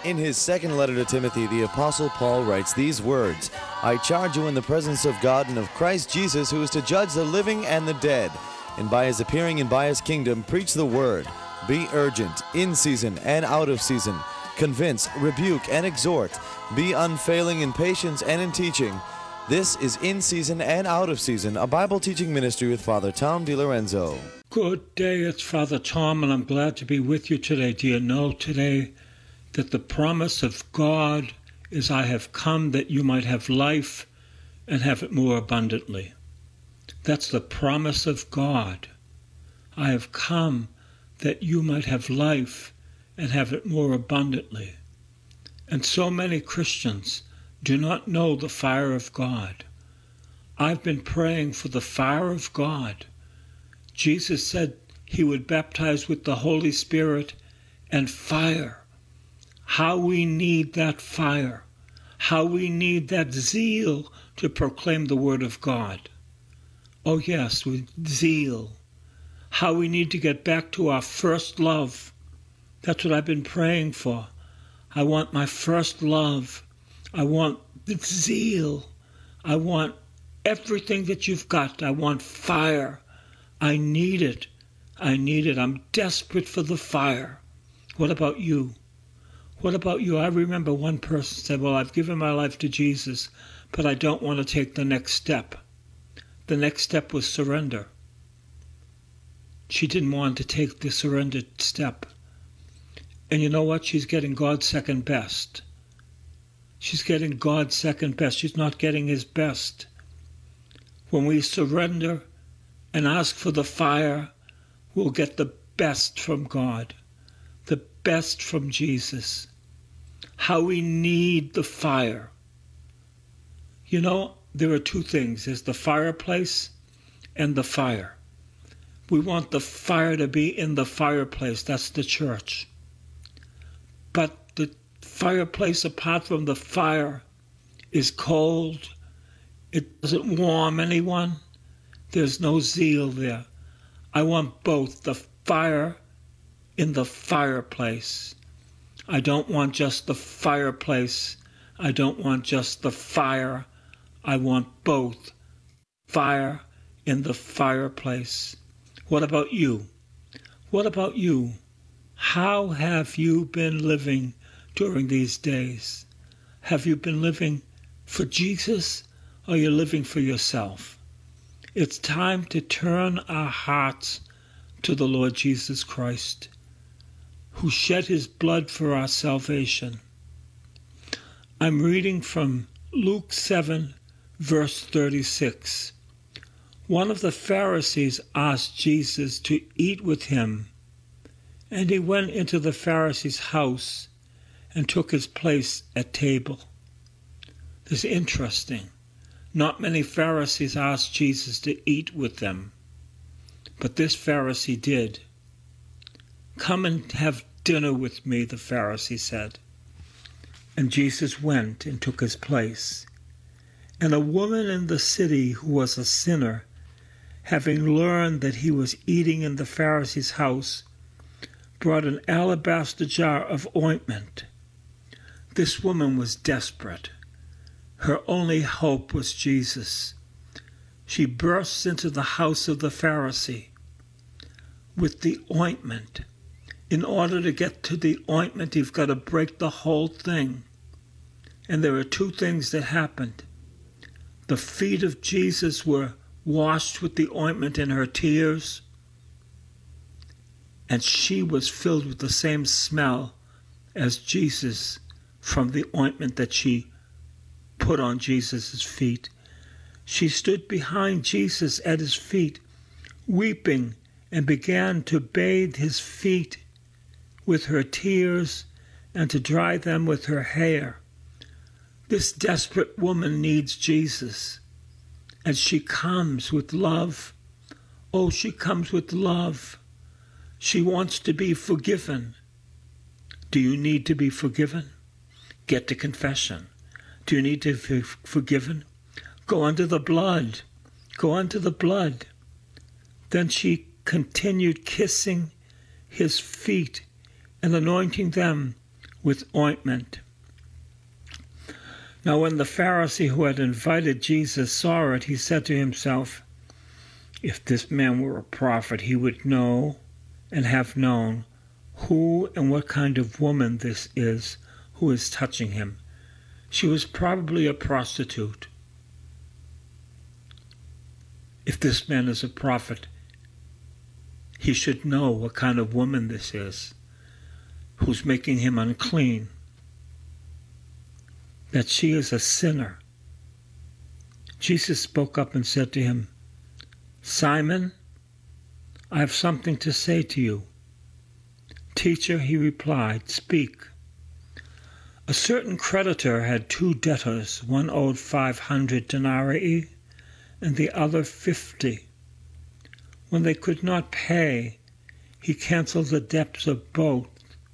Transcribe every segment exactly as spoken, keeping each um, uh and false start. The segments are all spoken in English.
In his second letter to Timothy, the Apostle Paul writes these words, I charge you in the presence of God and of Christ Jesus, who is to judge the living and the dead, and by his appearing and by his kingdom, preach the word. Be urgent, in season and out of season. Convince, rebuke, and exhort. Be unfailing in patience and in teaching. This is In Season and Out of Season, a Bible teaching ministry with Father Tom DiLorenzo. Good day, it's Father Tom, and I'm glad to be with you today. Do you know today that the promise of God is, I have come that you might have life and have it more abundantly. That's the promise of God. I have come that you might have life and have it more abundantly. And so many Christians do not know the fire of God. I've been praying for the fire of God. Jesus said he would baptize with the Holy Spirit and fire. How we need that fire. How we need that zeal to proclaim the word of God. Oh yes, with zeal. How we need to get back to our first love. That's what I've been praying for. I want my first love. I want the zeal. I want everything that you've got. I want fire. I need it. I need it. I'm desperate for the fire. What about you? What about you? I remember one person said, well, I've given my life to Jesus, but I don't want to take the next step. The next step was surrender. She didn't want to take the surrendered step. And you know what? She's getting God's second best. She's getting God's second best. She's not getting his best. When we surrender and ask for the fire, we'll get the best from God. The best from Jesus. How we need the fire. You know, there are two things. There's the fireplace and the fire. We want the fire to be in the fireplace. That's the church. But the fireplace, apart from the fire, is cold. It doesn't warm anyone. There's no zeal there. I want both, the fire in the fireplace. I don't want just the fireplace. I don't want just the fire. I want both. Fire in the fireplace. What about you? What about you? How have you been living during these days? Have you been living for Jesus, or are you living for yourself? It's time to turn our hearts to the Lord Jesus Christ, who shed his blood for our salvation. I'm reading from Luke seven, verse thirty-six. One of the Pharisees asked Jesus to eat with him, and he went into the Pharisee's house and took his place at table. This is interesting. Not many Pharisees asked Jesus to eat with them, but this Pharisee did. Come and have dinner with me, the Pharisee said. And Jesus went and took his place. And a woman in the city who was a sinner, having learned that he was eating in the Pharisee's house, brought an alabaster jar of ointment. This woman was desperate. Her only hope was Jesus. She bursts into the house of the Pharisee with the ointment. In order to get to the ointment, you've got to break the whole thing. And there are two things that happened. The feet of Jesus were washed with the ointment in her tears, and she was filled with the same smell as Jesus from the ointment that she put on Jesus' feet. She stood behind Jesus at his feet, weeping, and began to bathe his feet with her tears and to dry them with her hair. This desperate woman needs Jesus, and she comes with love. Oh, she comes with love. She wants to be forgiven. Do you need to be forgiven? Get to confession. Do you need to be forgiven? Go under the blood. Go under the blood. Then she continued kissing his feet and anointing them with ointment. Now when the Pharisee who had invited Jesus saw it, he said to himself, "If this man were a prophet, he would know and have known who and what kind of woman this is who is touching him. She was probably a prostitute. If this man is a prophet, he should know what kind of woman this is who's making him unclean, that she is a sinner." Jesus spoke up and said to him, "Simon, I have something to say to you." "Teacher," he replied, "speak." A certain creditor had two debtors. One owed five hundred denarii and the other fifty. When they could not pay, he canceled the debts of both.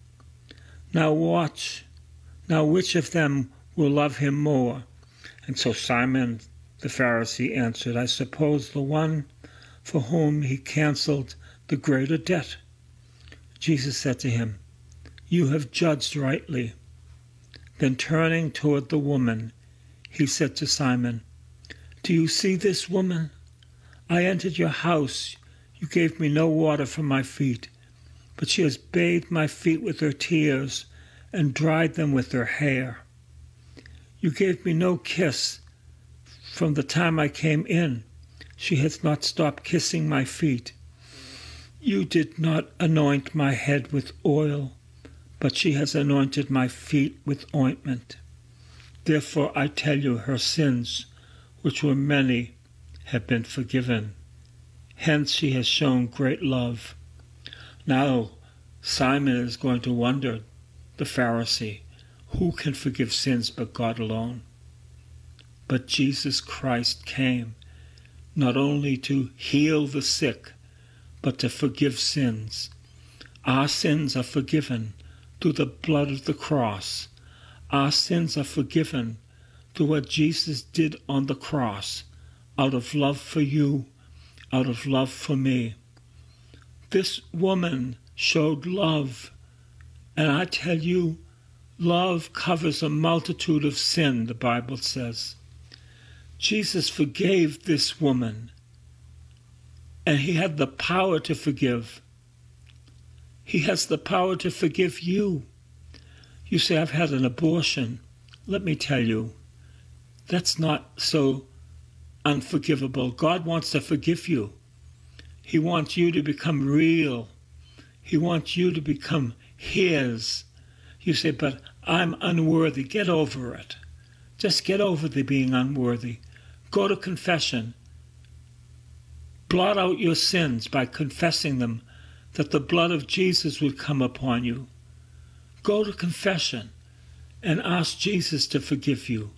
Now watch, now which of them will love him more? And so Simon the Pharisee answered, "I suppose the one for whom he canceled the greater debt." Jesus said to him, "You have judged rightly." Then turning toward the woman, he said to Simon, "Do you see this woman? I entered your house. You gave me no water for my feet, but she has bathed my feet with her tears and dried them with her hair. You gave me no kiss. From the time I came in, she has not stopped kissing my feet. You did not anoint my head with oil, but she has anointed my feet with ointment. Therefore I tell you, her sins, which were many, have been forgiven. Hence she has shown great love." Now Simon is going to wonder, the Pharisee, who can forgive sins but God alone? But Jesus Christ came not only to heal the sick, but to forgive sins. Our sins are forgiven through the blood of the cross. Our sins are forgiven through what Jesus did on the cross, out of love for you, out of love for me. This woman showed love, and I tell you, love covers a multitude of sin, the Bible says. Jesus forgave this woman, and he had the power to forgive. He has the power to forgive you. You say, "I've had an abortion." Let me tell you, that's not so unforgivable. God wants to forgive you. He wants you to become real. He wants you to become his. You say, "But I'm unworthy." Get over it. Just get over the being unworthy. Go to confession. Blot out your sins by confessing them, that the blood of Jesus would come upon you. Go to confession and ask Jesus to forgive you.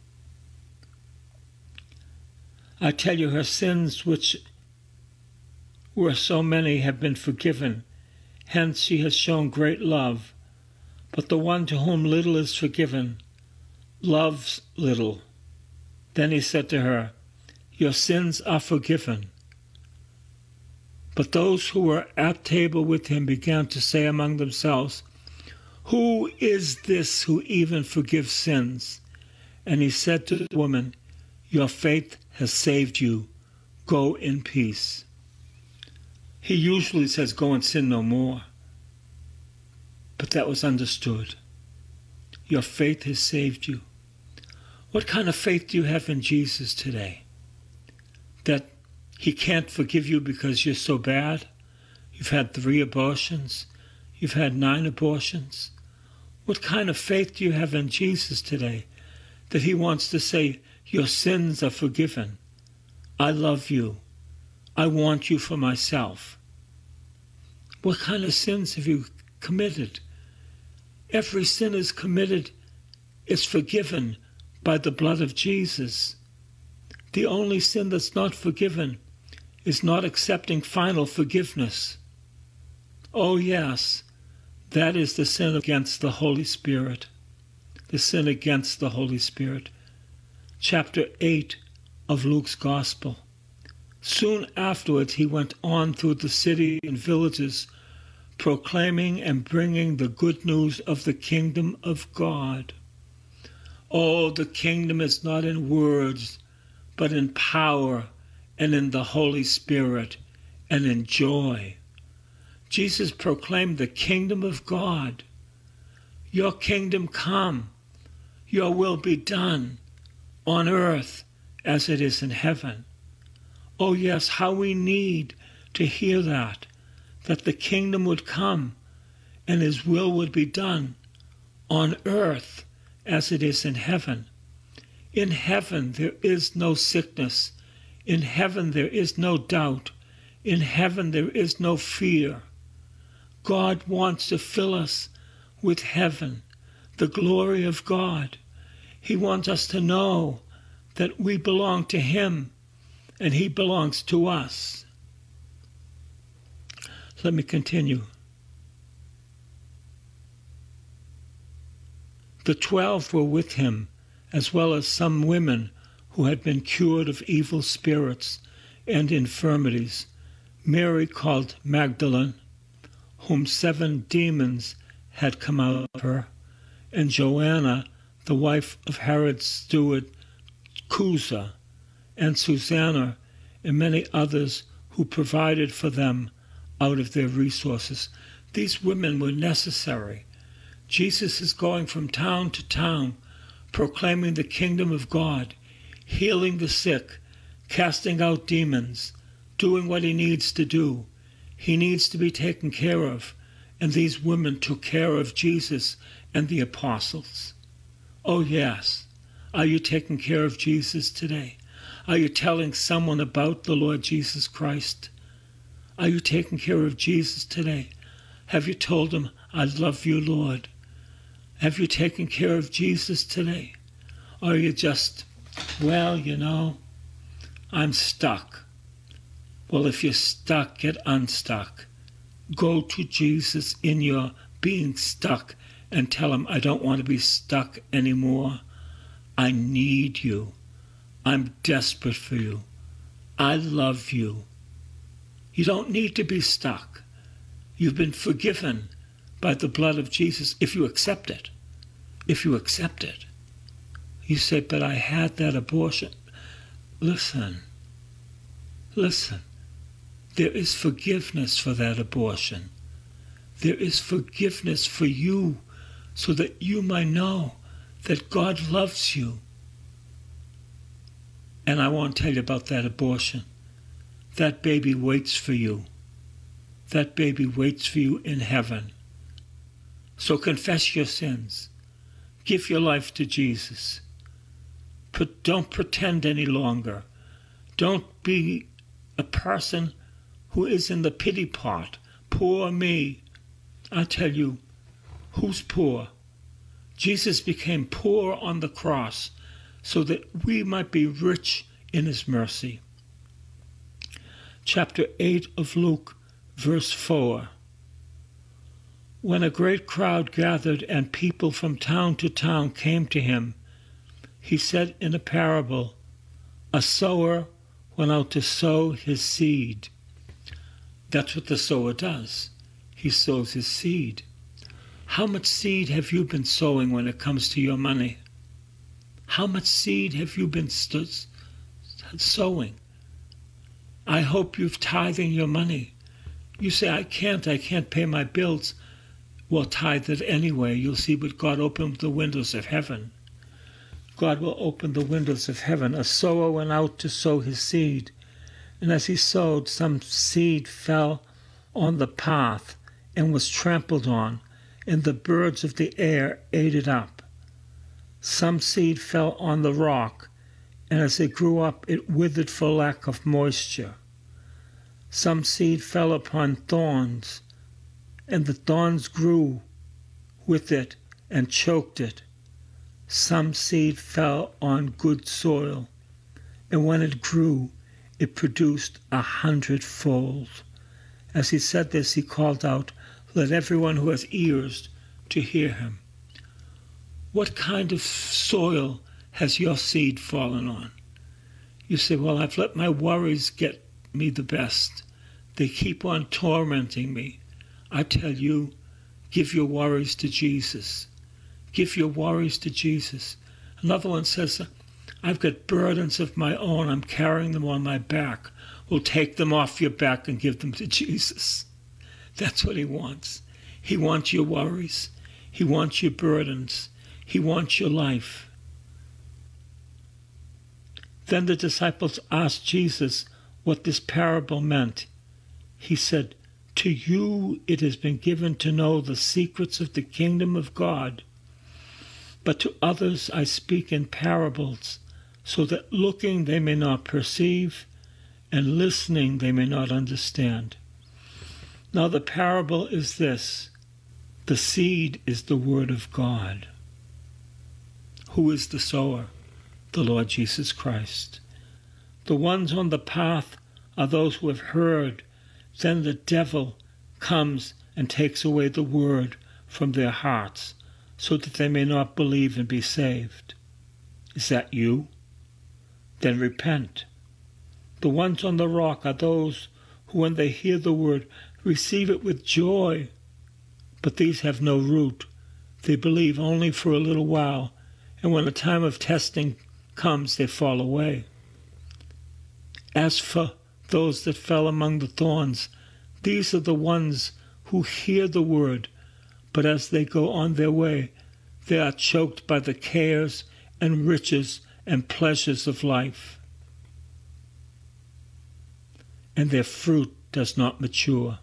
I tell you, her sins, which were so many, have been forgiven. Hence she has shown great love. But the one to whom little is forgiven loves little. Then he said to her, "Your sins are forgiven." But those who were at table with him began to say among themselves, "Who is this who even forgives sins?" And he said to the woman, "Your faith has saved you. Go in peace." He usually says, "Go and sin no more." But that was understood. Your faith has saved you. What kind of faith do you have in Jesus today? That he can't forgive you because you're so bad? You've had three abortions. You've had nine abortions. What kind of faith do you have in Jesus today? That he wants to say, "Your sins are forgiven. I love you. I want you for myself." What kind of sins have you committed? Every sin is committed, is forgiven by the blood of Jesus. The only sin that's not forgiven is not accepting final forgiveness. Oh yes, that is the sin against the Holy Spirit. The sin against the Holy Spirit. Chapter eight of Luke's Gospel. Soon afterwards he went on through the city and villages, proclaiming and bringing the good news of the kingdom of God. Oh, the kingdom is not in words, but in power and in the Holy Spirit and in joy. Jesus proclaimed the kingdom of God. Your kingdom come, your will be done on earth as it is in heaven. Oh yes, how we need to hear that, that the kingdom would come and his will would be done on earth as it is in heaven. In heaven there is no sickness. In heaven there is no doubt. In heaven there is no fear. God wants to fill us with heaven, the glory of God. He wants us to know that we belong to him and he belongs to us. Let me continue. The twelve were with him, as well as some women who had been cured of evil spirits and infirmities. Mary called Magdalene, whom seven demons had come out of her, and Joanna, the wife of Herod's steward Chuza, and Susanna, and many others who provided for them out of their resources. These women were necessary. Jesus is going from town to town, proclaiming the kingdom of God, healing the sick, casting out demons, doing what he needs to do. He needs to be taken care of, and these women took care of Jesus and the apostles. Oh yes, are you taking care of Jesus today? Are you telling someone about the Lord Jesus Christ? Are you taking care of Jesus today? Have you told him, I love you, Lord? Have you taken care of Jesus today? Or are you just, well, you know, I'm stuck. Well, if you're stuck, get unstuck. Go to Jesus in your being stuck and tell him, I don't want to be stuck anymore. I need you. I'm desperate for you. I love you. You don't need to be stuck. You've been forgiven by the blood of Jesus if you accept it. If you accept it. You say, but I had that abortion. Listen. Listen. There is forgiveness for that abortion. There is forgiveness for you so that you might know that God loves you. And I want to tell you about that abortion. That baby waits for you. That baby waits for you in heaven. So confess your sins. Give your life to Jesus. But don't pretend any longer. Don't be a person who is in the pity pot. Poor me. I tell you, who's poor? Jesus became poor on the cross so that we might be rich in his mercy. Chapter eight of Luke, verse four. When a great crowd gathered and people from town to town came to him, he said in a parable, a sower went out to sow his seed. That's what the sower does. He sows his seed. How much seed have you been sowing when it comes to your money? How much seed have you been st- sowing? I hope you've tithing your money. You say, I can't, I can't pay my bills. Well, tithe it anyway. You'll see what God opened the windows of heaven. God will open the windows of heaven. A sower went out to sow his seed. And as he sowed, some seed fell on the path and was trampled on, and the birds of the air ate it up. Some seed fell on the rock, and as it grew up, it withered for lack of moisture. Some seed fell upon thorns, and the thorns grew with it and choked it. Some seed fell on good soil, and when it grew, it produced a hundredfold. As he said this, he called out, let everyone who has ears to hear him. What kind of soil has your seed fallen on? You say, well, I've let my worries get me the best. They keep on tormenting me. I tell you, give your worries to Jesus. Give your worries to Jesus. Another one says, I've got burdens of my own. I'm carrying them on my back. Well, take them off your back and give them to Jesus. That's what he wants. He wants your worries. He wants your burdens. He wants your life. Then the disciples asked Jesus what this parable meant. He said, to you it has been given to know the secrets of the kingdom of God, but to others I speak in parables, so that looking they may not perceive, and listening they may not understand. Now the parable is this: the seed is the word of God. Who is the sower? The Lord Jesus Christ. The ones on the path are those who have heard. Then the devil comes and takes away the word from their hearts, so that they may not believe and be saved. Is that you? Then repent. The ones on the rock are those who, when they hear the word, receive it with joy. But these have no root. They believe only for a little while, and when a time of testing comes, they fall away. As for those that fell among the thorns, these are the ones who hear the word, but as they go on their way, they are choked by the cares and riches and pleasures of life, and their fruit does not mature.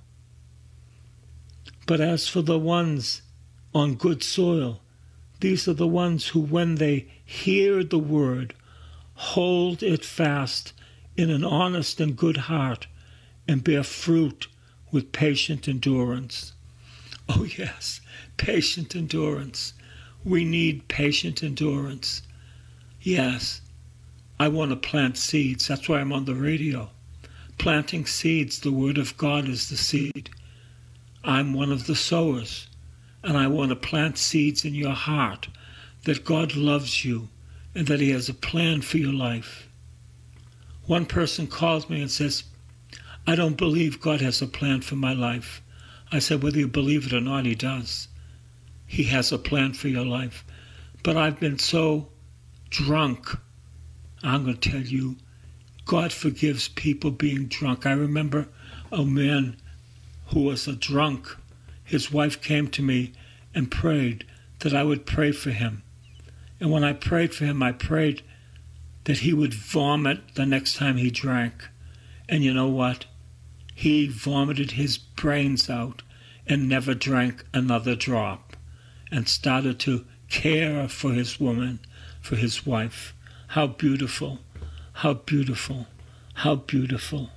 But as for the ones on good soil, these are the ones who, when they hear the word, hold it fast in an honest and good heart, and bear fruit with patient endurance. Oh yes, patient endurance. We need patient endurance. Yes, I want to plant seeds. That's why I'm on the radio. Planting seeds, the word of God is the seed. I'm one of the sowers, and I want to plant seeds in your heart that God loves you and that he has a plan for your life. One person calls me and says, I don't believe God has a plan for my life. I said, whether you believe it or not, he does. He has a plan for your life. But I've been so drunk. I'm going to tell you, God forgives people being drunk. I remember a man who was a drunk. His wife came to me and prayed that I would pray for him. And when I prayed for him, I prayed that he would vomit the next time he drank. And you know what? He vomited his brains out and never drank another drop, and started to care for his woman, for his wife. How beautiful, how beautiful, how beautiful.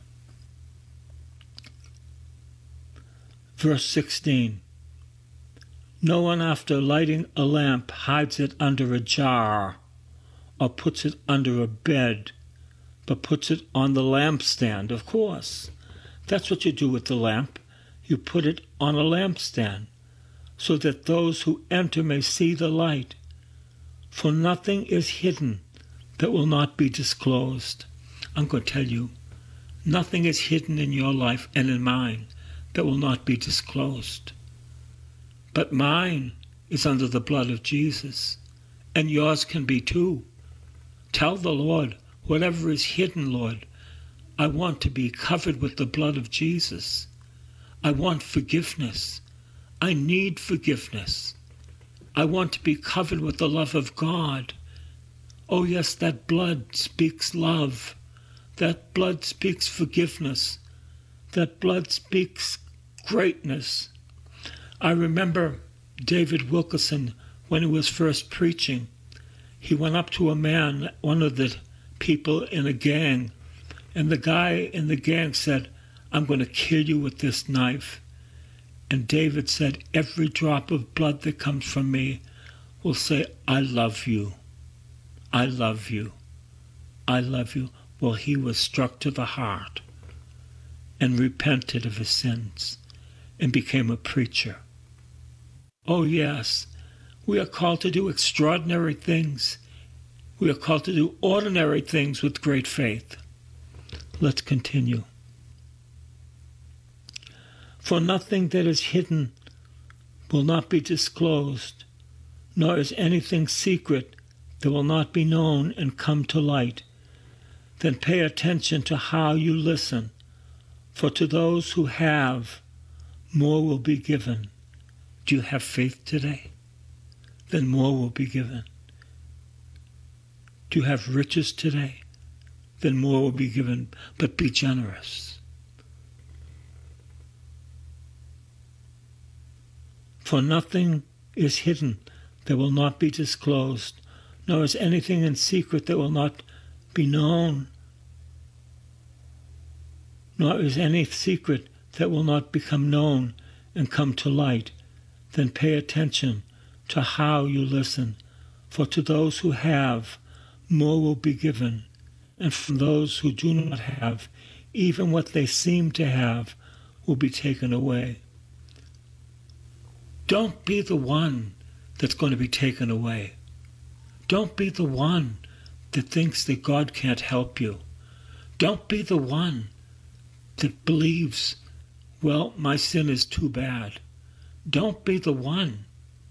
Verse sixteen. No one, after lighting a lamp, hides it under a jar or puts it under a bed, but puts it on the lampstand, of course. That's what you do with the lamp. You put it on a lampstand, so that those who enter may see the light. For nothing is hidden that will not be disclosed. I'm going to tell you, nothing is hidden in your life and in mine that will not be disclosed. But mine is under the blood of Jesus, and yours can be too. Tell the Lord, whatever is hidden, Lord, I want to be covered with the blood of Jesus. I want forgiveness. I need forgiveness. I want to be covered with the love of God. Oh yes, that blood speaks love. That blood speaks forgiveness. That blood speaks greatness. I remember David Wilkerson, when he was first preaching, he went up to a man, one of the people in a gang, and the guy in the gang said, I'm going to kill you with this knife. And David said, every drop of blood that comes from me will say, I love you. I love you. I love you. Well, he was struck to the heart and repented of his sins and became a preacher. Oh, yes, we are called to do extraordinary things. We are called to do ordinary things with great faith. Let's continue. For nothing that is hidden will not be disclosed, nor is anything secret that will not be known and come to light. Then pay attention to how you listen, for to those who have, more will be given. Do you have faith today? Then more will be given. Do you have riches today? Then more will be given, but be generous. For nothing is hidden that will not be disclosed, nor is anything in secret that will not be known, nor is any secret that will not become known and come to light. Then pay attention to how you listen, for to those who have, more will be given, and from those who do not have, even what they seem to have will be taken away. Don't be the one that's going to be taken away. Don't be the one that thinks that God can't help you. Don't be the one that believes, well, my sin is too bad. Don't be the one.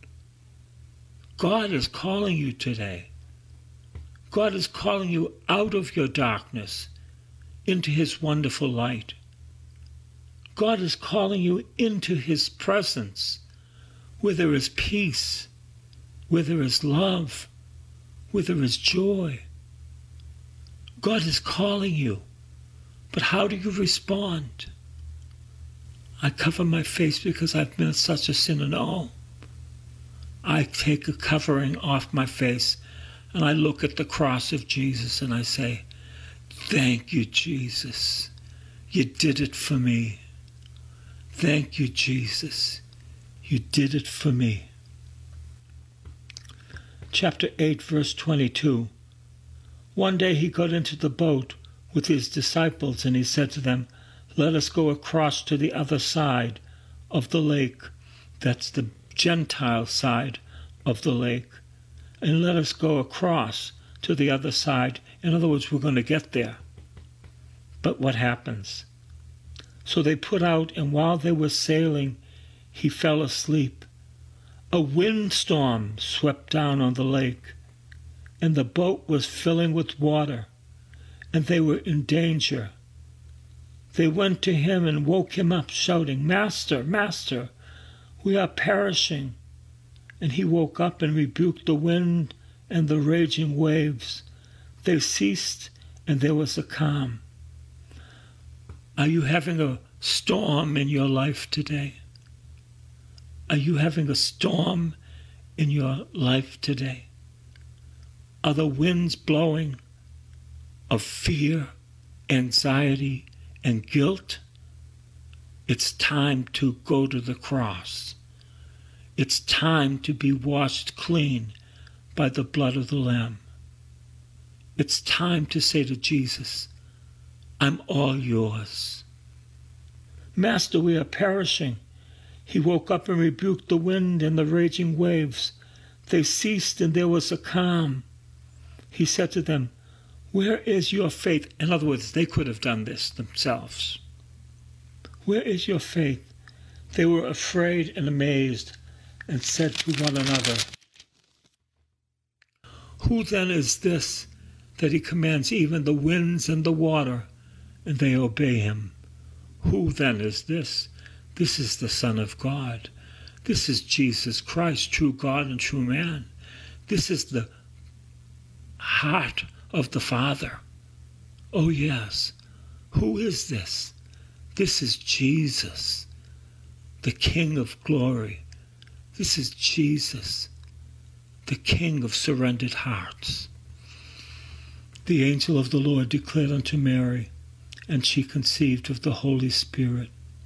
God is calling you today. God is calling you out of your darkness into his wonderful light. God is calling you into his presence, where there is peace, where there is love, where there is joy. God is calling you, but how do you respond? I cover my face because I've been such a sinner. No. I take a covering off my face and I look at the cross of Jesus and I say, thank you, Jesus. You did it for me. Thank you, Jesus. You did it for me. Chapter eight, verse twenty-two. One day he got into the boat with his disciples and he said to them, let us go across to the other side of the lake. That's the Gentile side of the lake. And let us go across to the other side. In other words, we're going to get there. But what happens? So they put out, and while they were sailing, he fell asleep. A windstorm swept down on the lake, and the boat was filling with water, and they were in danger. They went to him and woke him up, shouting, Master, Master, we are perishing. And he woke up and rebuked the wind and the raging waves. They ceased, and there was a calm. Are you having a storm in your life today? Are you having a storm in your life today? Are the winds blowing of fear, anxiety, and guilt? It's time to go to the cross. It's time to be washed clean by the blood of the Lamb. It's time to say to Jesus, I'm all yours. Master, we are perishing. He woke up and rebuked the wind and the raging waves. They ceased and there was a calm. He said to them, where is your faith? In other words, they could have done this themselves. Where is your faith? They were afraid and amazed and said to one another, who then is this that he commands even the winds and the water, and they obey him? Who then is this? This is the Son of God. This is Jesus Christ, true God and true man. This is the heart of the Father. Oh yes, who is this? This is Jesus, the King of glory. This is Jesus, the King of surrendered hearts. The angel of the Lord declared unto Mary, and she conceived of the Holy Spirit.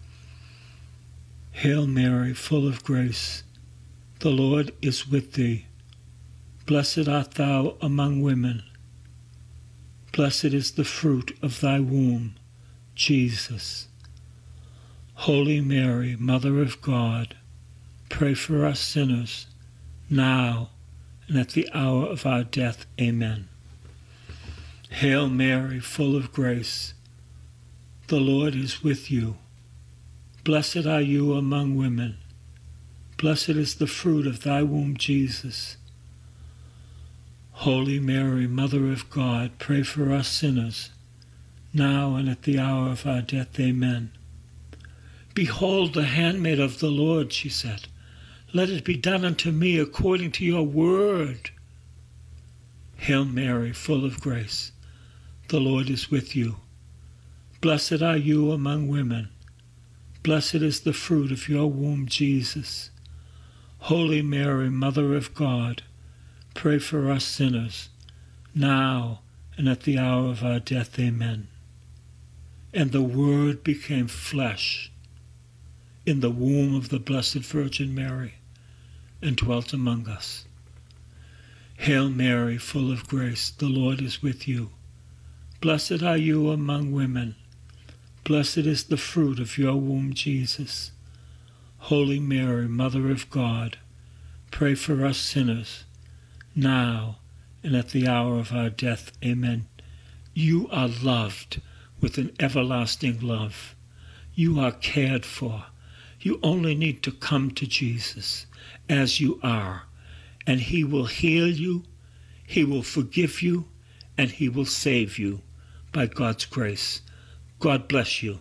Hail Mary, full of grace, the Lord is with thee. Blessed art thou among women. Blessed is the fruit of thy womb, Jesus. Holy Mary, Mother of God, pray for us sinners, now and at the hour of our death. Amen. Hail Mary, full of grace, the Lord is with you. Blessed are you among women. Blessed is the fruit of thy womb, Jesus. Holy Mary, Mother of God, pray for us sinners, now and at the hour of our death. Amen. Behold the handmaid of the Lord, she said. Let it be done unto me according to your word. Hail Mary, full of grace, the Lord is with you. Blessed are you among women. Blessed is the fruit of your womb, Jesus. Holy Mary, Mother of God, pray for us sinners, now and at the hour of our death. Amen. And the Word became flesh in the womb of the Blessed Virgin Mary and dwelt among us. Hail Mary, full of grace, the Lord is with you. Blessed are you among women. Blessed is the fruit of your womb, Jesus. Holy Mary, Mother of God, pray for us sinners, now and at the hour of our death. Amen. You are loved with an everlasting love. You are cared for. You only need to come to Jesus as you are, and he will heal you, he will forgive you, and he will save you by God's grace. God bless you.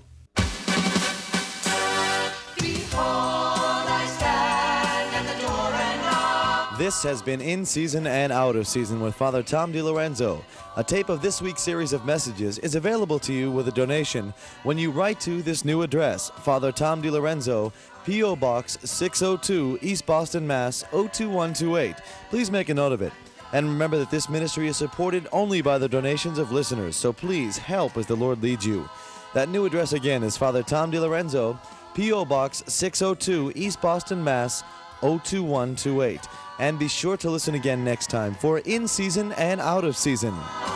This has been In Season and Out of Season with Father Tom DiLorenzo. A tape of this week's series of messages is available to you with a donation when you write to this new address, Father Tom DiLorenzo, P O. Box six oh two, East Boston, Mass. oh two one two eight. Please make a note of it. And remember that this ministry is supported only by the donations of listeners, so please help as the Lord leads you. That new address again is Father Tom DiLorenzo, P O. Box six oh two, East Boston, Mass. oh two one two eight. And be sure to listen again next time for In Season and Out of Season.